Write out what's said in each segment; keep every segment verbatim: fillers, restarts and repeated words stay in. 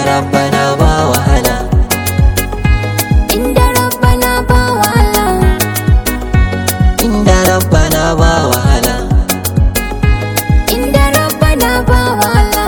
rabbana ba wahala, inda rabbana ba wahala, inda rabbana ba wahala, inda rabbana ba wahala.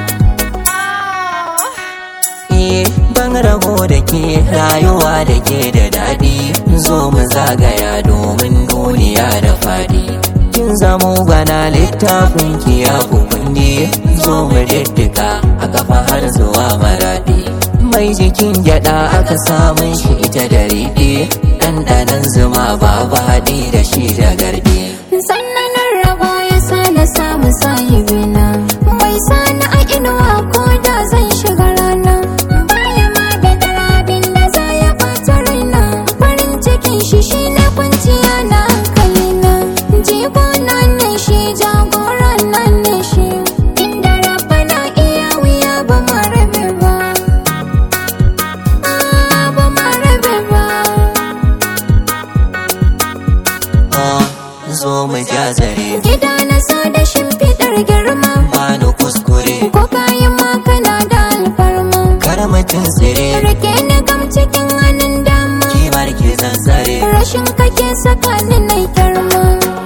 eh ban rabo da ke rayuwa da ke da daɗi, zo mu zagaya domin duniya da faɗi. Kin zamo bana littafin ki ya kundi, zo mu diddika a kafa har zuwa maradi. Mai jikin gyada aka samun shi ita da riɗi, ɗanɗanon zuma babu haɗi da shi da garɗi. Sannanin rabo ya sa na samu sahibina, mai sani a inuwa ko da zan shiga rana. Baya ma da darabin da za ya ɓata raina, farin cikin shi shi ne kwanciya na hankalina. Jibo na ne shi, jagora na ne shi, inda rabbana iya wuya ba ma rabe ba, ah, ba ma rabe ba. Ah, zo mu jazare, Gida na sa da shimfiɗar girma, ba ni kuskure, ko kayan ma kana da alfarma. karmatin tsire, Rike ni gam cikin hannun dama, kimar ki zanzare. rashin kake saka ni na girma.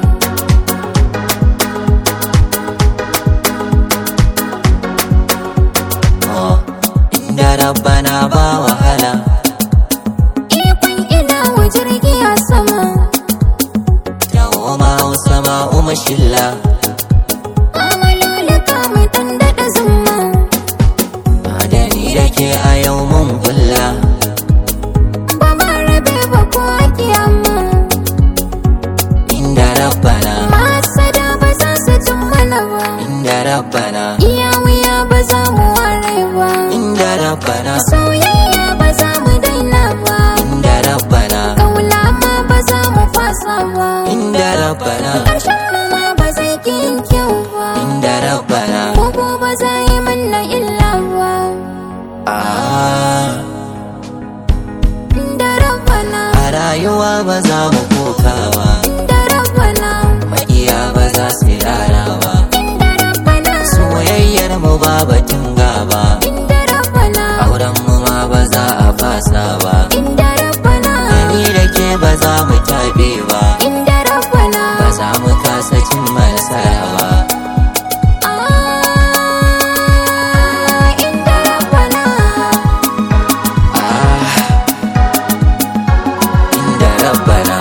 Ah, inda rabbana ba wahala, Ikon ina wa jirgi a sama, yawo ma hausa ma umashilla. amalolika mai ɗan daɗa zuma. Adani da ke a yau mun kulla, Ba ma rabe ba ko a kiyama, inda rabbana, masada ba za su cin mana ba, inda rabbana, iya wuya ba za mu ware ba, inda rabbana, soyayya ba za mu daina ba, inda rabbana, kaula ma ba za mu fasa ba, inda rabbana, ƙarshen mu ma ba zai ki yin kyau ba, inda rabbana. kogo ba za yi mana illa ba, Ah, inda rabbana, a rayuwa ba za mu koka ba, inda rabbana, maƙiya ba za su rana ba, inda rabbana, soyayyar mu ba batun gaba, inda rabbana, auren mu ma ba za a fasa ba, inda rabbana, ni da ke ba za mu taɓe ba, inda rabbana, ba za mu kasa cin nasara ba. ah, inda rabbana. Ah, inda rabbana.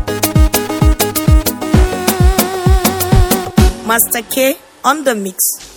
Master K on the mix.